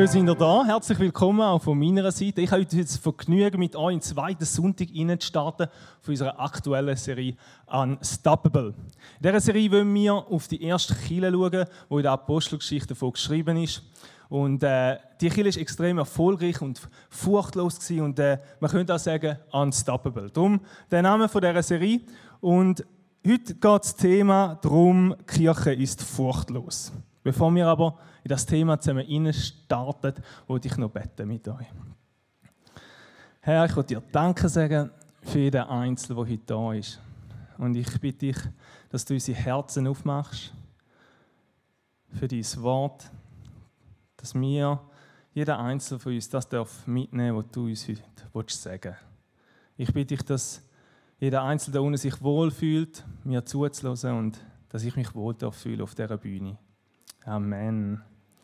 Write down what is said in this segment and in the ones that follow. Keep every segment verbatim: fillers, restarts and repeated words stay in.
sind ihr da. Herzlich willkommen auch von meiner Seite. Ich habe heute das Vergnügen, mit euch in den zweiten Sonntag starten von unserer aktuellen Serie Unstoppable. In dieser Serie wollen wir auf die erste Kirche schauen, die in der Apostelgeschichte davon geschrieben ist. Und äh, die Kirche war extrem erfolgreich und furchtlos gewesen und äh, man könnte auch sagen Unstoppable. Darum der Name von dieser Serie. Und heute geht das Thema darum, Kirche ist furchtlos. Bevor wir aber in das Thema zusammen starten, wollte ich noch beten mit euch. Herr, ich möchte dir Danke sagen für jeden Einzelnen, der heute da ist. Und ich bitte dich, dass du unsere Herzen aufmachst für dein Wort, dass wir, jeder Einzelne von uns, das darf mitnehmen, was du uns heute sagen willst. Ich bitte dich, dass jeder Einzelne da unten sich wohlfühlt, mir zuzuhören und dass ich mich wohl fühle auf dieser Bühne. Amen.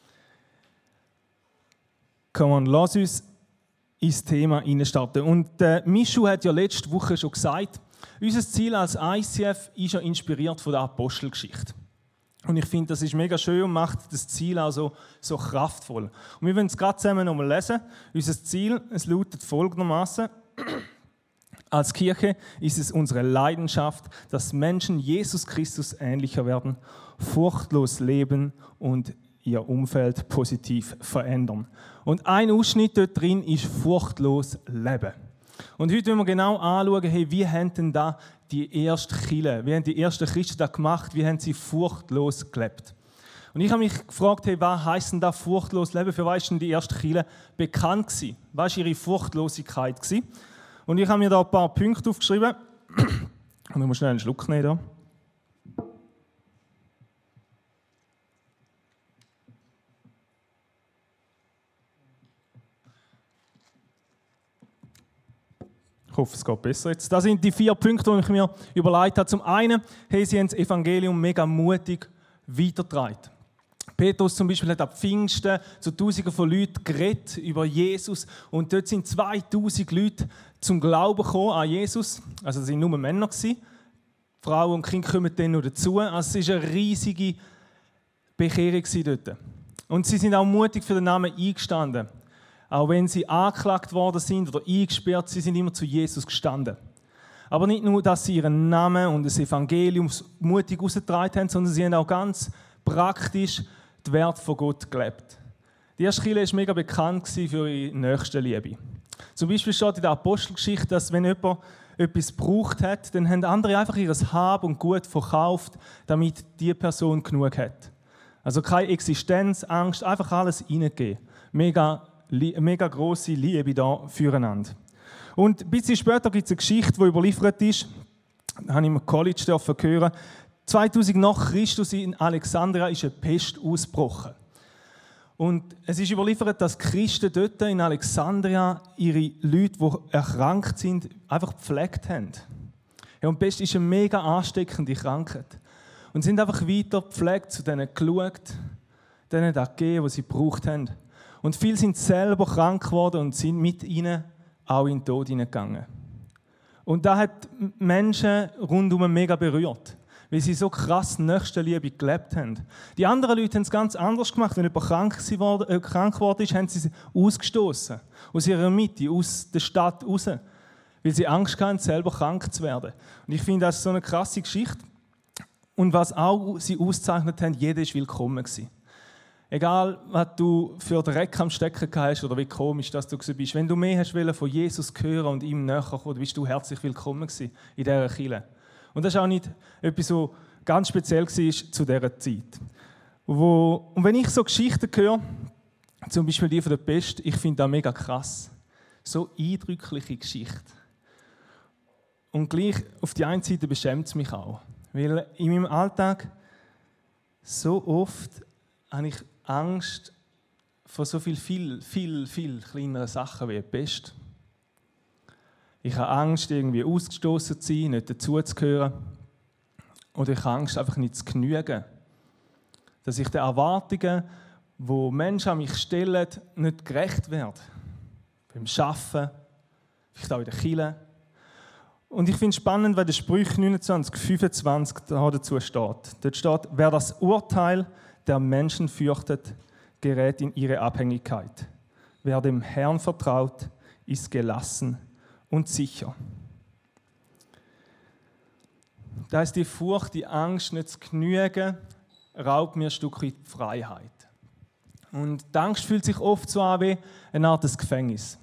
Komm on, lass uns ins Thema starten. Und äh, Mischu hat ja letzte Woche schon gesagt, unser Ziel als I C F ist ja inspiriert von der Apostelgeschichte. Und ich finde, das ist mega schön und macht das Ziel auch so, so kraftvoll. Und wir wollen es gerade zusammen nochmal lesen. Unser Ziel, es lautet folgendermaßen: Als Kirche ist es unsere Leidenschaft, dass Menschen Jesus Christus ähnlicher werden, furchtlos leben und ihr Umfeld positiv verändern. Und ein Ausschnitt dort drin ist furchtlos leben. Und heute wollen wir genau anschauen, hey, wie haben denn da die ersten Kirchen, wie haben die ersten Christen das gemacht, wie haben sie furchtlos gelebt. Und ich habe mich gefragt, hey, was heisst denn da furchtlos leben? Für was ist denn die ersten Kirchen bekannt gewesen? Was war ihre Furchtlosigkeit gewesen? Und ich habe mir da ein paar Punkte aufgeschrieben. Und ich muss schnell einen Schluck nehmen. Da. Ich hoffe, es geht besser jetzt. Das sind die vier Punkte, die ich mir überlegt habe. Zum einen, hey, sie haben das Evangelium mega mutig weitergetragen. Petrus zum Beispiel hat ab Pfingsten zu Tausenden von Leuten geredet über Jesus. Und dort sind zweitausend Leute zum Glauben gekommen an Jesus. Also das waren nur Männer. Frauen und Kinder kommen dann noch dazu. Also es war eine riesige Bekehrung dort. Und sie sind auch mutig für den Namen eingestanden. Auch wenn sie angeklagt worden sind oder eingesperrt, sie sind immer zu Jesus gestanden. Aber nicht nur, dass sie ihren Namen und das Evangelium mutig herausgetragen haben, sondern sie haben auch ganz praktisch den Wert von Gott gelebt. Die erste Kirche war mega bekannt für ihre Nächstenliebe. Zum Beispiel steht in der Apostelgeschichte, dass wenn jemand etwas gebraucht hat, dann haben andere einfach ihr Hab und Gut verkauft, damit die Person genug hat. Also keine Existenzangst, einfach alles reingeben. Mega mega grosse Liebe da füreinander. Und ein bisschen später gibt es eine Geschichte, die überliefert ist. Da habe ich im College hören. zweitausend nach Christus in Alexandria ist eine Pest ausgebrochen. Und es ist überliefert, dass Christen dort in Alexandria ihre Leute, die erkrankt sind, einfach gepflegt haben. Ja, und die Pest ist eine mega ansteckende Krankheit. Und sie sind einfach weiter gepflegt, zu denen geschaut, denen das gegeben, was sie gebraucht haben. Und viele sind selber krank geworden und sind mit ihnen auch in den Tod hineingegangen. Und das hat Menschen rundum mega berührt, weil sie so krass Nächstenliebe gelebt haben. Die anderen Leute haben es ganz anders gemacht. Wenn jemand krank geworden ist, haben sie sie ausgestoßen. Aus ihrer Mitte, aus der Stadt raus. Weil sie Angst hatten, selber krank zu werden. Und ich finde, das ist so eine krasse Geschichte. Und was auch sie auszeichnet haben, jeder war willkommen gewesen. Egal, was du für Dreck am Stecken hast oder wie komisch dass du bist. Wenn du mehr hast von Jesus hören und ihm näher kommen, bist du herzlich willkommen gewesen in dieser Kirche. Und das war auch nicht etwas, was ganz speziell war zu dieser Zeit. Wo, und wenn ich so Geschichten höre, zum Beispiel die von der Pest, ich finde das mega krass. So eindrückliche Geschichte. Und gleich auf die einen Seite beschämt es mich auch. Weil in meinem Alltag so oft habe ich Angst vor so viel, viel, viel, viel kleineren Sachen wie die Pest. Ich habe Angst, irgendwie ausgestoßen zu sein, nicht dazuzugehören. Oder ich habe Angst, einfach nicht zu genügen. Dass ich den Erwartungen, die Menschen an mich stellen, nicht gerecht werde. Beim Arbeiten, vielleicht auch in der Kirche. Und ich finde es spannend, weil der Sprüche neunundzwanzig, fünfundzwanzig dazu steht. Dort steht, wer das Urteil der Menschen fürchtet, gerät in ihre Abhängigkeit. Wer dem Herrn vertraut, ist gelassen und sicher. Da ist die Furcht, die Angst, nicht zu genügen, raubt mir ein Stück weit die Freiheit. Und die Angst fühlt sich oft so an wie eine Art Gefängnis.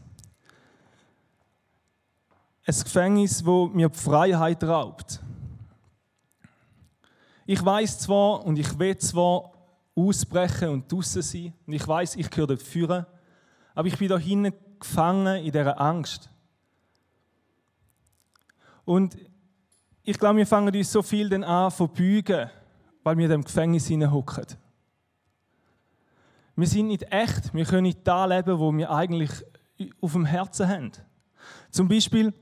Ein Gefängnis, wo mir die Freiheit raubt. Ich weiß zwar und ich will zwar ausbrechen und draussen sein, und ich weiß, ich gehöre dort führen, aber ich bin da hinten gefangen in dieser Angst. Und ich glaube, wir fangen uns so viel dann an zu verbeugen, weil wir in diesem Gefängnis hocken. Wir sind nicht echt, wir können nicht da leben, wo wir eigentlich auf dem Herzen haben. Zum Beispiel,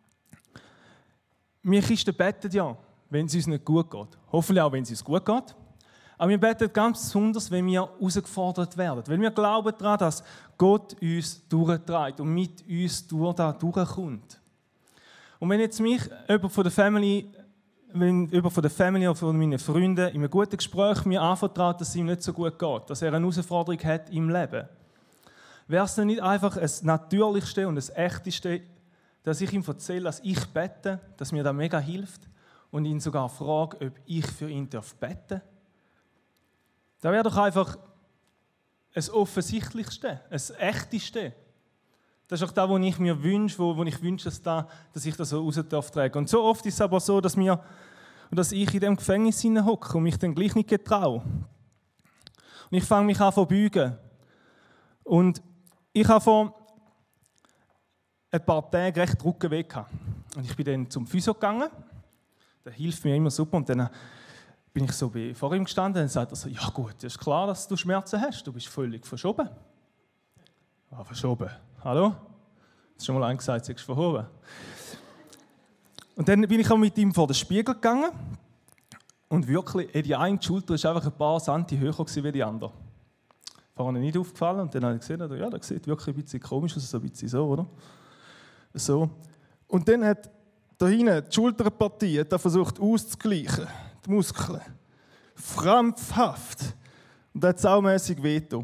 wir Christen beten ja, wenn es uns nicht gut geht. Hoffentlich auch, wenn es uns gut geht. Aber wir beten ganz besonders, wenn wir herausgefordert werden. Weil wir glauben daran, dass Gott uns durchträgt und mit uns durch da durchkommt. Und wenn jetzt mich jemand von der Family, wenn jemand von der Family oder von meinen Freunden in einem guten Gespräch mir anvertraut, dass es ihm nicht so gut geht, dass er eine Herausforderung hat im Leben, wäre es dann nicht einfach das Natürlichste und das Echteste, dass ich ihm erzähle, dass ich bete, dass mir das mega hilft und ihn sogar frage, ob ich für ihn beten darf? Das wäre doch einfach das Offensichtlichste, das Echteste. Das ist auch das, was ich mir wünsche, wo, wo ich wünsche, dass, da, dass ich das so raus darf tragen. Und so oft ist es aber so, dass, wir, dass ich in diesem Gefängnis hocke und mich dann gleich nicht getraue. Und ich fange mich an zu beugen. Und ich habe vor ein paar Tagen recht Rückenweh gehabt. Und ich bin dann zum Physio gegangen. Der hilft mir immer super. Und dann bin ich so vor ihm gestanden und sagte er so, ja gut, es ist klar, dass du Schmerzen hast. Du bist völlig verschoben. Ah, verschoben. Hallo? Hast du schon mal einen gesagt, du bist verhoben? Und dann bin ich auch mit ihm vor den Spiegel gegangen. Und wirklich, die eine Schulter war einfach ein paar Santi höher als die andere. Vorne nicht aufgefallen. Und dann habe ich gesehen, ja, das sieht wirklich ein bisschen komisch aus, so ein bisschen so, oder? So. Und dann hat da hinten die Schulterpartie hat er versucht auszugleichen, die Muskeln. Krampfhaft. Und das hat saumässig wehgetan.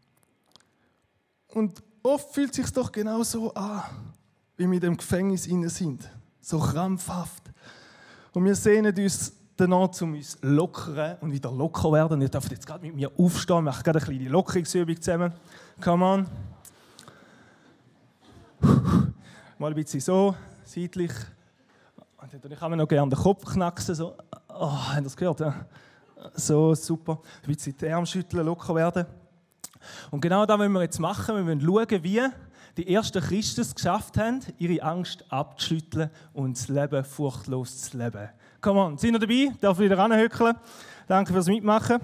Und oft fühlt es sich doch genau so an, wie wir in dem Gefängnis inne sind. So krampfhaft. Und wir sehnen uns danach, um uns lockern und wieder locker werden. Ihr dürft jetzt gerade mit mir aufstehen. Wir machen gerade eine kleine Lockerungsübung zusammen. Come on. Mal ein bisschen so, seitlich. Und ich habe noch gerne den Kopf knacksen. So. Oh, habt ihr das gehört? Ja? So, super. Ein bisschen die Arme schütteln, locker werden. Und genau das wollen wir jetzt machen. Wir wollen schauen, wie die ersten Christen es geschafft haben, ihre Angst abzuschütteln und das Leben furchtlos zu leben. Come on, sind ihr dabei? Darf ich wieder ranhöckeln? Danke fürs Mitmachen.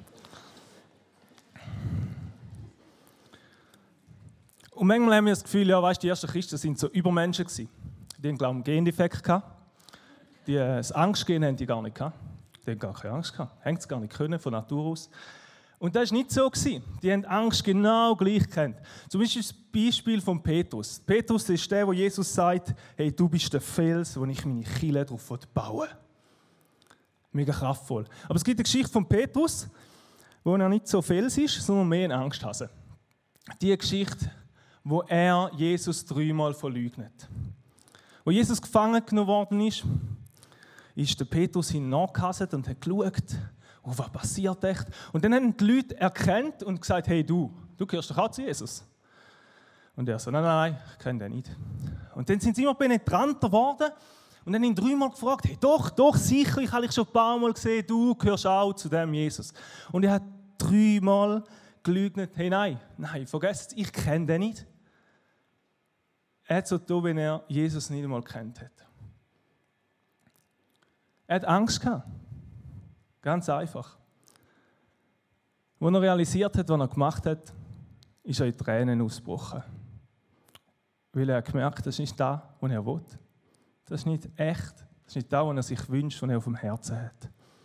Und manchmal haben wir das Gefühl, ja, weißt, die ersten Christen sind so Übermenschen gewesen. Die hatten, glaube ich, einen Gendefekt gehabt. Die, das Angstgehen haben die gar nicht gehabt. Die haben gar keine Angst gehabt. Haben es gar nicht können, von Natur aus. Und das war nicht so. Die haben Angst genau gleich gekannt. Zum Beispiel das Beispiel von Petrus. Petrus ist der, wo Jesus sagt, hey, du bist der Fels, wo ich meine Kille drauf baue. Mega kraftvoll. Aber es gibt eine Geschichte von Petrus, wo er nicht so Fels ist, sondern mehr ein Angsthase. Die Geschichte, wo er Jesus dreimal verleugnet. Wo Jesus gefangen genommen worden ist, ist der Petrus hinangehasset und hat geschaut, oh, was passiert echt? Und dann haben die Leute erkannt und gesagt, hey du, du gehörst doch auch zu Jesus. Und er so, nein, nein, ich kenne den nicht. Und dann sind sie immer penetranter geworden und dann haben ihn dreimal gefragt, hey doch, doch, sicher, ich habe dich schon ein paar Mal gesehen, du gehörst auch zu dem Jesus. Und er hat dreimal geleugnet, hey nein, nein, vergesst es, ich kenne den nicht. Er hat so getan, wenn er Jesus nicht einmal kennt hat. Er hat Angst gehabt. Ganz einfach. Als er realisiert hat, was er gemacht hat, ist er in Tränen ausgebrochen. Weil er gemerkt hat, das ist nicht das, was er will. Das ist nicht echt. Das ist nicht das, was er sich wünscht, was er auf dem Herzen hat.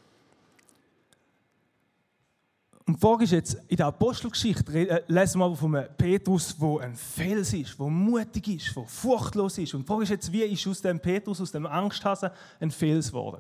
Und die Frage ist jetzt, in der Apostelgeschichte lesen wir aber von einem Petrus, der ein Fels ist, der mutig ist, der furchtlos ist. Und die Frage ist jetzt, wie ist aus dem Petrus, aus dem Angsthasen, ein Fels geworden?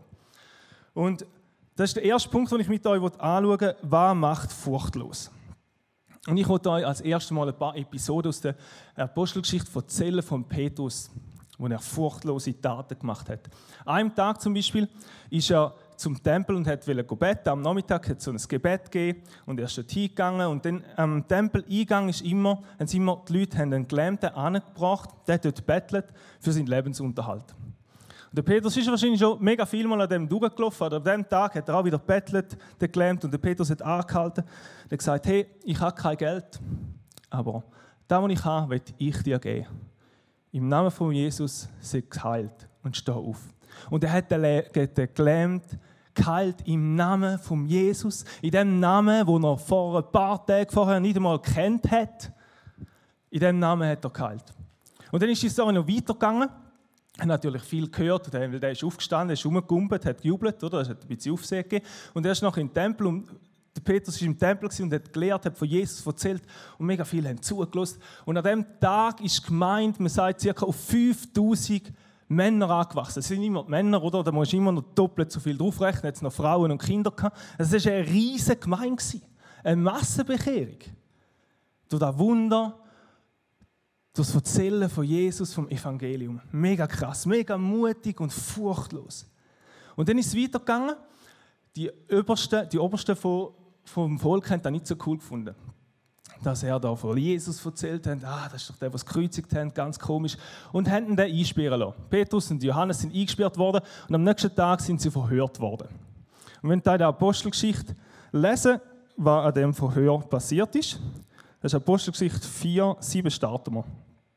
Und das ist der erste Punkt, den ich mit euch anschauen will. Was macht furchtlos? Und ich wollte euch als erstes Mal ein paar Episoden aus der Apostelgeschichte erzählen von Petrus, wo er furchtlose Taten gemacht hat. An einem Tag zum Beispiel ist er zum Tempel und wollte beten. Am Nachmittag hat es so ein Gebet gegeben und er ist dort hingegangen. Und dann am Tempeleingang ist immer, haben sie immer, die Leute haben einen Gelähmten angebracht, der dort bettelt für seinen Lebensunterhalt. Und der Petrus ist wahrscheinlich schon mega viel Mal an dem durchgelaufen. Oder an dem Tag hat er auch wieder bettelt, der Gelähmte. Und der Petrus hat angehalten und hat gesagt, hey, ich habe kein Geld, aber das, was ich habe, will ich dir geben. Im Namen von Jesus sei geheilt und steh auf. Und er hat den Gelähmten geheilt im Namen von Jesus, in dem Namen, den er vor ein paar Tagen vorher nicht einmal gekannt hat. In dem Namen hat er geheilt. Und dann ist die Story noch weitergegangen. Er hat natürlich viel gehört, weil der ist aufgestanden, ist rumgegumpelt, hat gejubelt, oder? Es hat ein bisschen Aufsehen gegeben. Und er ist noch im Tempel und der Petrus war im Tempel und hat gelehrt, hat von Jesus erzählt und mega viele haben zugelassen. Und an diesem Tag ist gemeint, man sagt, ca. auf fünftausend Männer angewachsen. Es sind immer die Männer, oder? Da musst du immer noch doppelt so viel draufrechnen. Jetzt noch Frauen und Kinder gehabt. Es war eine riesige Gemeinde, eine Massenbekehrung. Durch das Wunder, durch das Erzählen von Jesus, vom Evangelium. Mega krass, mega mutig und furchtlos. Und dann ist es weitergegangen. Die Obersten, die Obersten vom, vom Volk haben das nicht so cool gefunden. Dass er da von Jesus erzählt hat, ah, das ist doch der, der es gekreuzigt hat, ganz komisch. Und haben ihn dann einsperren lassen. Petrus und Johannes sind eingesperrt worden und am nächsten Tag sind sie verhört worden. Und wenn ihr in der Apostelgeschichte lesen, was an dem Verhör passiert ist, das ist Apostelgeschichte vier, sieben starten wir.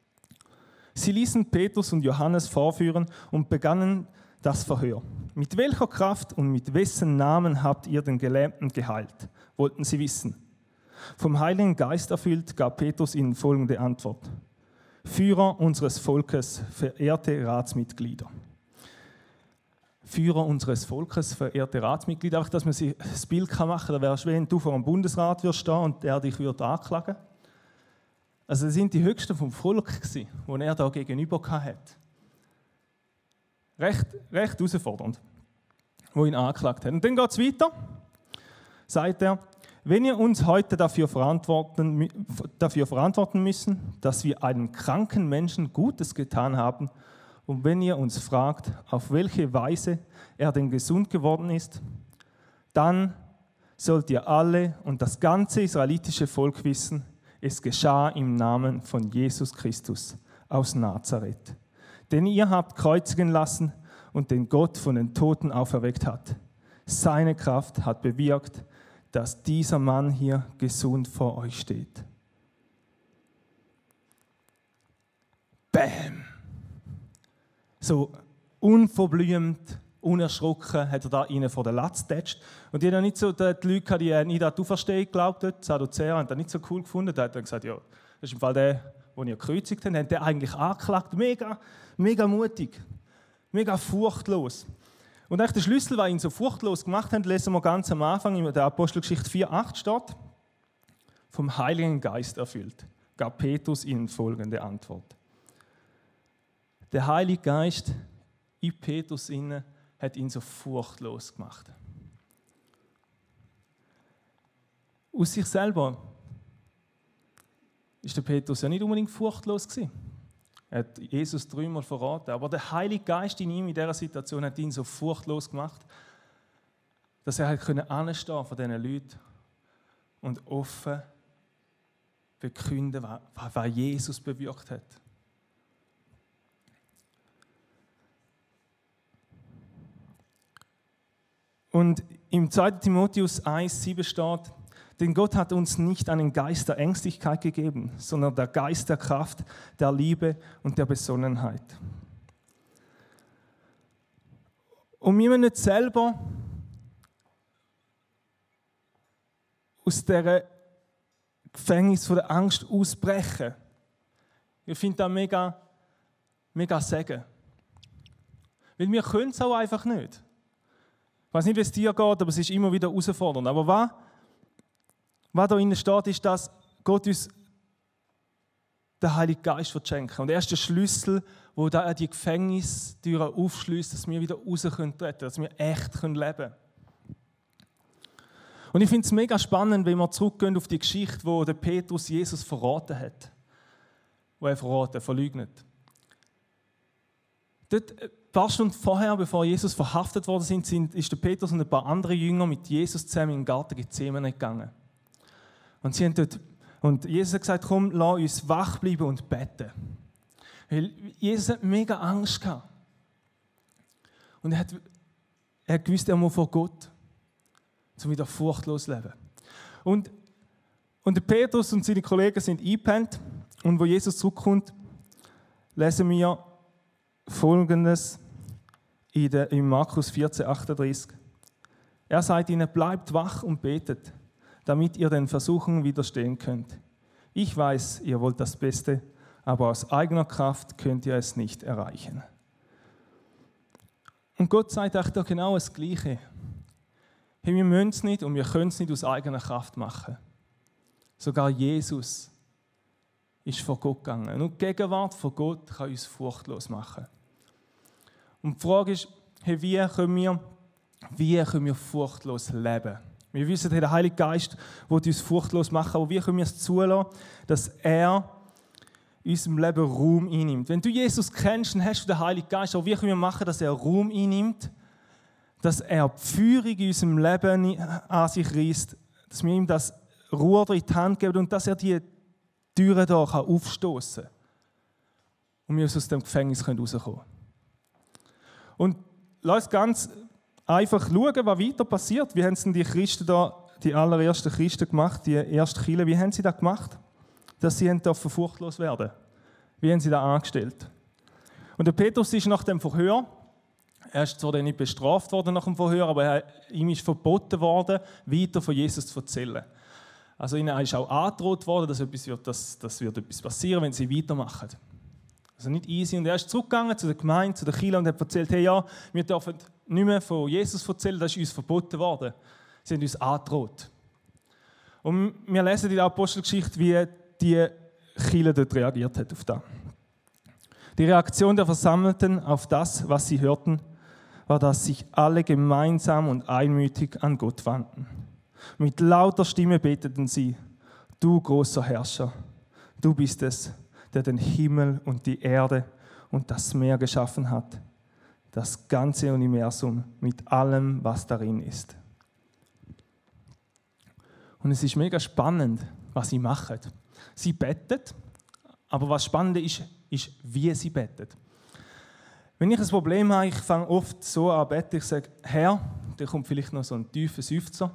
Sie ließen Petrus und Johannes vorführen und begannen das Verhör. Mit welcher Kraft und mit wessen Namen habt ihr den Gelähmten geheilt? Wollten sie wissen. Vom Heiligen Geist erfüllt, gab Petrus ihnen folgende Antwort. Führer unseres Volkes, verehrte Ratsmitglieder. Führer unseres Volkes, verehrte Ratsmitglieder. Einfach, dass man sich das Bild machen kann, da wärst du, wenn du vor einem Bundesrat würdest stehen und der dich würde anklagen. Also das sind die Höchsten vom Volk, die er da gegenüber hatte. Recht, recht herausfordernd, wo ihn angeklagt hat. Und dann geht es weiter, sagt er, wenn ihr uns heute dafür verantworten, dafür verantworten müssen, dass wir einem kranken Menschen Gutes getan haben, und wenn ihr uns fragt, auf welche Weise er denn gesund geworden ist, dann sollt ihr alle und das ganze israelitische Volk wissen, es geschah im Namen von Jesus Christus aus Nazareth, den ihr habt kreuzigen lassen und den Gott von den Toten auferweckt hat. Seine Kraft hat bewirkt, dass dieser Mann hier gesund vor euch steht. Bäm! So unverblümt, unerschrocken hat er da ihnen vor den Latz getatscht. Und die haben nicht so, die Leute, die nicht an die Auferstehung geglaubt haben, die Sadduzäer, haben das nicht so cool gefunden. Da hat er gesagt, ja, das ist im Fall der, den ihr gekreuzigt habt, haben den eigentlich angeklagt. Mega, mega mutig, mega furchtlos. Und eigentlich der Schlüssel, was ihn so furchtlos gemacht hat, lesen wir ganz am Anfang in der Apostelgeschichte vier acht steht, vom Heiligen Geist erfüllt, gab Petrus ihnen folgende Antwort. Der Heilige Geist in Petrus inne hat ihn so furchtlos gemacht. Aus sich selber ist der Petrus ja nicht unbedingt furchtlos gewesen. Er hat Jesus dreimal verraten, aber der Heilige Geist in ihm in dieser Situation hat ihn so furchtlos gemacht, dass er halt anstehen vor diesen Leuten und offen verkünden, was Jesus bewirkt hat. Und im zweiten Timotheus eins sieben steht, denn Gott hat uns nicht einen Geist der Ängstlichkeit gegeben, sondern der Geist der Kraft, der Liebe und der Besonnenheit. Und wir müssen nicht selber aus dieser Gefängnis von der Angst ausbrechen. Ich finde das mega, mega Segen. Weil wir können es auch einfach nicht. Ich weiß nicht, wie es dir geht, aber es ist immer wieder herausfordernd. Aber was, was da innen steht, ist, dass Gott uns den Heiligen Geist schenken. Und er ist der Schlüssel, der da die Gefängnistüren aufschließt, dass wir wieder raus treten können, dass wir echt leben können. Und ich finde es mega spannend, wenn wir zurückgehen auf die Geschichte, wo der Petrus Jesus verraten hat. Wo er verraten, verleugnet. Dort, ein paar Stunden vorher, bevor Jesus verhaftet worden sind, sind ist der Petrus und ein paar andere Jünger mit Jesus zusammen in den Garten Gethsemane gegangen. Und, sie haben dort, und Jesus hat gesagt, komm, lass uns wach bleiben und beten. Weil Jesus hat mega Angst gehabt. Und er hat, er hat gewusst, er muss vor Gott, um wieder furchtlos zu leben. Und, und der Petrus und seine Kollegen sind eingepennt. Und wo Jesus zurückkommt, lesen wir Folgendes in, der, in Markus vierzehn, achtunddreißig. Er sagt ihnen, bleibt wach und betet, damit ihr den Versuchungen widerstehen könnt. Ich weiß, ihr wollt das Beste, aber aus eigener Kraft könnt ihr es nicht erreichen. Und Gott sagt euch da genau das Gleiche. Hey, wir müssen es nicht und wir können es nicht aus eigener Kraft machen. Sogar Jesus ist vor Gott gegangen. Und die Gegenwart von Gott kann uns furchtlos machen. Und die Frage ist, hey, wie, können wir, wie können wir furchtlos leben? Wir wissen, der Heilige Geist will uns furchtlos machen, aber wie können wir es zulassen, dass er in unserem Leben Raum einnimmt? Wenn du Jesus kennst, dann hast du den Heiligen Geist, aber wie können wir machen, dass er Raum einnimmt, dass er die Führung in unserem Leben an sich reißt, dass wir ihm das Ruder in die Hand geben und dass er die Türen hier aufstoßen kann und wir aus dem Gefängnis rauskommen können. Und lass uns ganz einfach schauen, was weiter passiert. Wie haben denn die Christen da, die allerersten Christen gemacht, die ersten Kirchen, wie haben sie das gemacht? Dass sie furchtlos werden. Wie haben sie das angestellt? Und der Petrus ist nach dem Verhör, er ist zwar nicht bestraft worden nach dem Verhör, aber er, ihm ist verboten worden, weiter von Jesus zu erzählen. Also ihnen ist auch angedroht worden, dass etwas wird, dass, dass wird etwas passieren, wenn sie weitermachen. Also nicht easy. Und er ist zurückgegangen zu der Gemeinde, zu der Kirche und hat erzählt, hey ja, wir dürfen nicht mehr von Jesus erzählen, das ist uns verboten worden. Sie haben uns angedroht. Und wir lesen in der Apostelgeschichte, wie die Kirche dort reagiert hat auf das. Die Reaktion der Versammelten auf das, was sie hörten, war, dass sich alle gemeinsam und einmütig an Gott wandten. Mit lauter Stimme beteten sie, du großer Herrscher, du bist es, der den Himmel und die Erde und das Meer geschaffen hat, das ganze Universum mit allem, was darin ist. Und es ist mega spannend, was sie machen. Sie beten, aber was spannend ist, ist, wie sie beten. Wenn ich ein Problem habe, ich fange oft so an zu beten, ich sage, Herr, da kommt vielleicht noch so ein tiefer Seufzer.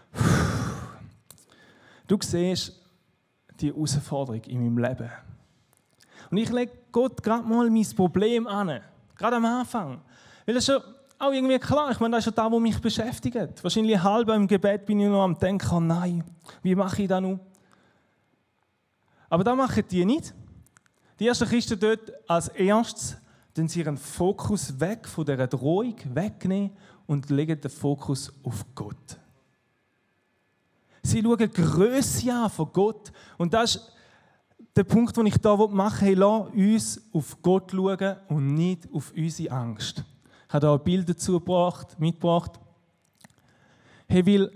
Du siehst die Herausforderung in meinem Leben. Und ich lege Gott gerade mal mein Problem an, gerade am Anfang. Weil das ist schon auch irgendwie klar, ich meine, das ist schon das, was mich beschäftigt. Wahrscheinlich halb im Gebet bin ich noch am Denken, oh nein, wie mache ich das nun? Aber das machen die nicht. Die ersten Christen dort als erstes, dann sie ihren Fokus weg von dieser Drohung wegnehmen und legen den Fokus auf Gott. Sie schauen die Grösse an von Gott. Und das ist der Punkt, den ich hier machen will. Hey, lass uns auf Gott schauen und nicht auf unsere Angst. Ich habe hier ein Bild dazu mitgebracht. Hey, weil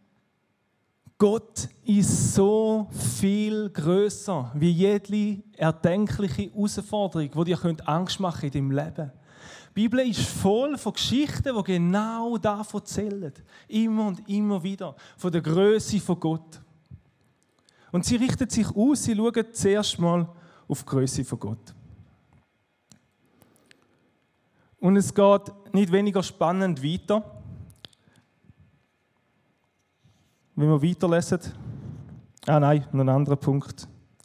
Gott ist so viel grösser wie jede erdenkliche Herausforderung, die dir Angst machen in deinem Leben. Die Bibel ist voll von Geschichten, die genau davon erzählen. Immer und immer wieder. Von der Grösse von Gott. Und sie richtet sich aus, sie schauen zuerst mal auf die Grösse von Gott. Und es geht nicht weniger spannend weiter. Wenn wir weiterlesen. Ah nein, noch ein anderer Punkt.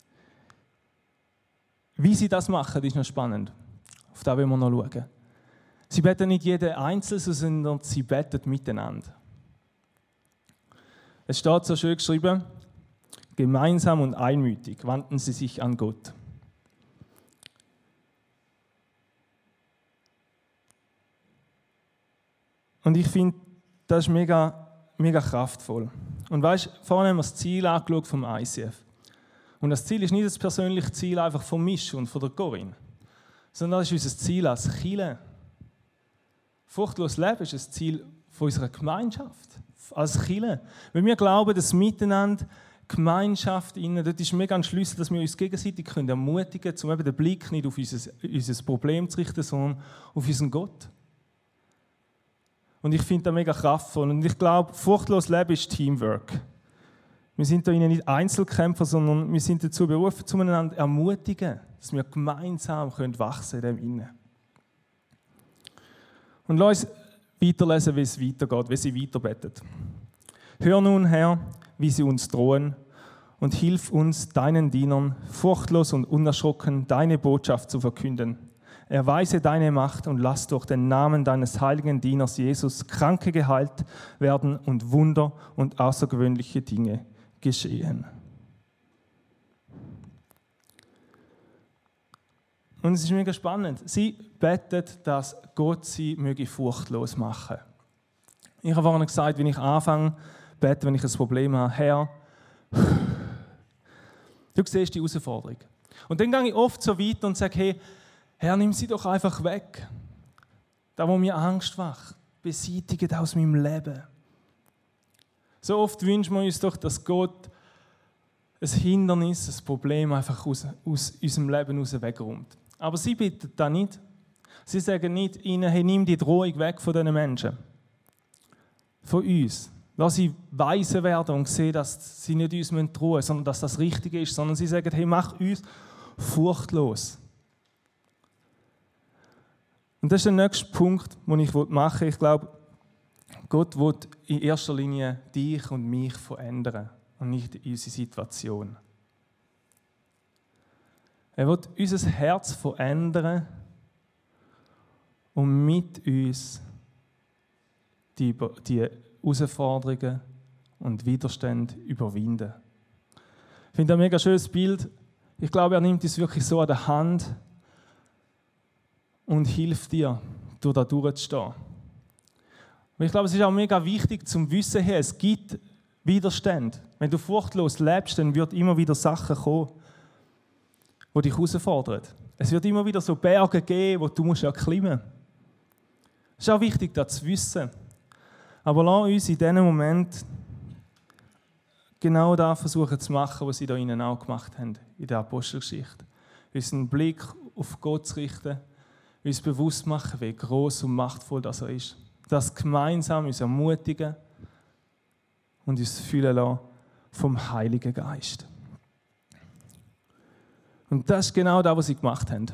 Wie sie das machen, ist noch spannend. Auf das wollen wir noch schauen. Sie beten nicht jeder einzeln, sondern sie beten miteinander. Es steht so schön geschrieben, gemeinsam und einmütig wandten sie sich an Gott. Und ich finde, das ist mega, mega kraftvoll. Und weißt, vorhin haben wir das Ziel angeschaut vom I C F. Und das Ziel ist nicht das persönliche Ziel einfach von Misch und von der Corinne, sondern das ist unser Ziel als Kirche. Furchtlos Leben ist das Ziel von unserer Gemeinschaft, als Kirche. Weil wir glauben, dass miteinander Gemeinschaft innen, das ist mega ein Schlüssel, dass wir uns gegenseitig können ermutigen können, um eben den Blick nicht auf unser, unser Problem zu richten, sondern auf unseren Gott. Und ich finde das mega kraftvoll. Und ich glaube, furchtlos Leben ist Teamwork. Wir sind da nicht Einzelkämpfer, sondern wir sind dazu berufen, zueinander ermutigen, dass wir gemeinsam können wachsen in dem Innen. Und lass uns weiterlesen, wie es weitergeht, wie sie weiterbeten. Hör nun, Herr, wie sie uns drohen, und hilf uns, deinen Dienern, furchtlos und unerschrocken deine Botschaft zu verkünden. Erweise deine Macht und lass durch den Namen deines heiligen Dieners Jesus Kranke geheilt werden und Wunder und außergewöhnliche Dinge geschehen. Und es ist mega spannend. Sie betet, dass Gott sie möge furchtlos machen. Ich habe vorhin gesagt, wenn ich anfange, bete, wenn ich ein Problem habe, Herr, du siehst die Herausforderung. Und dann gehe ich oft so weiter und sage, hey, Herr, nimm sie doch einfach weg. Da, wo mir Angst macht, beseitige aus meinem Leben. So oft wünschen wir uns doch, dass Gott ein Hindernis, ein Problem einfach aus, aus unserem Leben heraus wegräumt. Aber sie bitten das nicht. Sie sagen nicht ihnen, hey, nimm die Drohung weg von diesen Menschen. Von uns. Lass sie weise werden und sehen, dass sie nicht uns drohen müssen, sondern dass das Richtige ist. Sondern sie sagen, hey, mach uns furchtlos. Und das ist der nächste Punkt, den ich machen will. Ich glaube, Gott will in erster Linie dich und mich verändern und nicht unsere Situation. Er will unser Herz verändern und mit uns die, die Herausforderungen und Widerstände überwinden. Ich finde ein mega schönes Bild. Ich glaube, er nimmt uns wirklich so an der Hand und hilft dir, durch da durchzustehen. Und ich glaube, es ist auch mega wichtig zum Wissen her, es gibt Widerstände. Wenn du furchtlos lebst, dann wird immer wieder Sachen kommen, die dich herausfordern. Es wird immer wieder so Berge geben, die du musst erklimmen musst. Es ist auch wichtig, das zu wissen. Aber lass uns in diesem Moment genau das versuchen zu machen, was sie da innen auch gemacht haben, in der Apostelgeschichte. Unseren Blick auf Gott zu richten, uns bewusst machen, wie groß und machtvoll das er ist. Das gemeinsam uns ermutigen und uns füllen lassen vom Heiligen Geist. Und das ist genau das, was sie gemacht haben.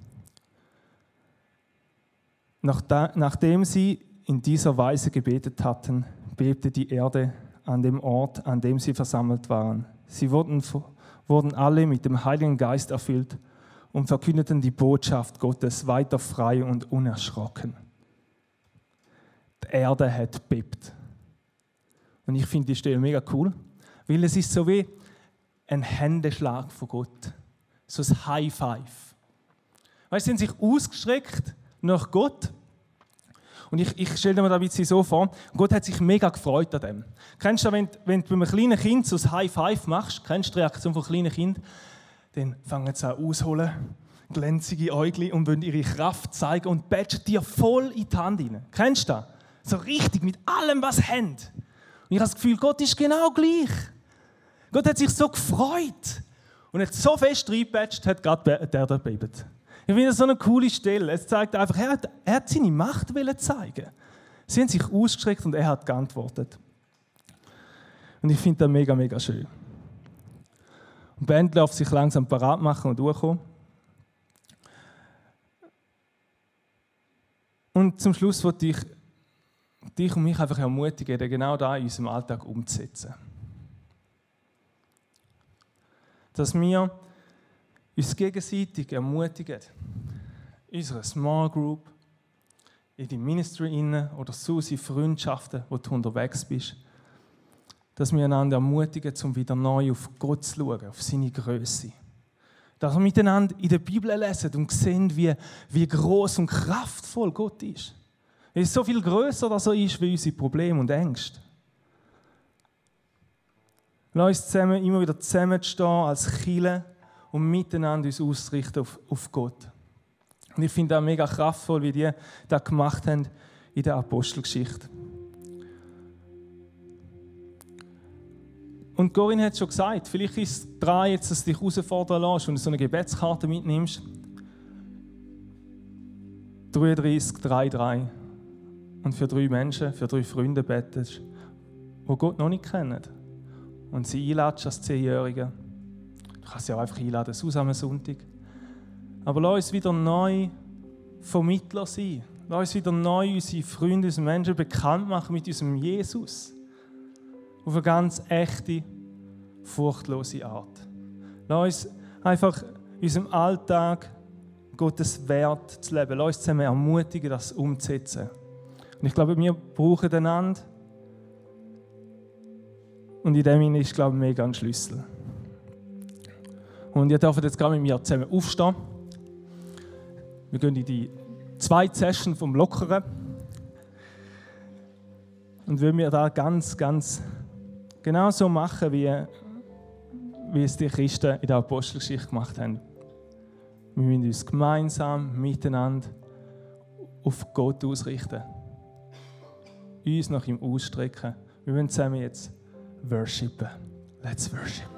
Nachdem sie in dieser Weise gebetet hatten, bebte die Erde an dem Ort, an dem sie versammelt waren. Sie wurden, wurden alle mit dem Heiligen Geist erfüllt und verkündeten die Botschaft Gottes weiter frei und unerschrocken. Die Erde hat bebt. Und ich finde die Stelle mega cool, weil es ist so wie ein Händeschlag von Gott. So ein High Five. Weißt du, sie haben sich ausgestreckt nach Gott. Und ich, ich stelle mir das ein bisschen so vor, Gott hat sich mega gefreut an dem. Kennst du, wenn, wenn du bei einem kleinen Kind so ein High Five machst, kennst du die Reaktion von kleinen Kindern? Dann fangen sie an ausholen, glänzige Äugel und wollen ihre Kraft zeigen und batschen dir voll in die Hand rein. Kennst du das? So richtig, mit allem, was sie haben. Und ich habe das Gefühl, Gott ist genau gleich. Gott hat sich so gefreut und hat so fest reingebatscht, hat gerade der da bebt. Ich finde das so eine coole Stelle. Es zeigt einfach, er hat, er hat seine Macht zeigen. Sie haben sich ausgestreckt und er hat geantwortet. Und ich finde das mega, mega schön. Und die Band darf sich langsam parat machen und durchkommen. Und zum Schluss wollte ich dich und mich einfach ermutigen, genau da in unserem Alltag umzusetzen. Dass wir uns gegenseitig ermutigen, in unserer Small Group, in die Ministry innen oder so in Freundschaften, wo du unterwegs bist, dass wir einander ermutigen, um wieder neu auf Gott zu schauen, auf seine Größe. Dass wir miteinander in der Bibel lesen und sehen, wie, wie groß und kraftvoll Gott ist. Er ist so viel grösser, als er ist, wie unsere Probleme und Ängste. Lass uns zusammen immer wieder zusammenstehen als Kirche und miteinander uns ausrichten auf, auf Gott. Und ich finde das mega kraftvoll, wie die das gemacht haben in der Apostelgeschichte. Und Corinne hat es schon gesagt, vielleicht ist es dran, jetzt, dass du dich herausfordern lässt und so eine Gebetskarte mitnimmst. dreiunddreißig drei drei. Und für drei Menschen, für drei Freunde betest, die Gott noch nicht kennen. Und sie einladest als Zehnjährige. Du kannst sie auch einfach einladen, so am Sonntag. Aber lass uns wieder neu Vermittler sein. Lass uns wieder neu unsere Freunde, unsere Menschen bekannt machen mit unserem Jesus. Auf eine ganz echte, furchtlose Art. Lass uns einfach in unserem Alltag Gottes Wert zu leben. Lass uns zusammen ermutigen, das umzusetzen. Und ich glaube, wir brauchen einander. Und in dem Sinne ist, glaube ich, mega ein Schlüssel. Und ihr dürft jetzt gerade mit mir zusammen aufstehen. Wir gehen in die zweite Session vom Lockeren. Und wenn wir da ganz, ganz genau so machen, wie, wie es die Christen in der Apostelgeschichte gemacht haben. Wir müssen uns gemeinsam, miteinander auf Gott ausrichten. Uns nach ihm ausstrecken. Wir wollen zusammen jetzt worshipen. Let's worship.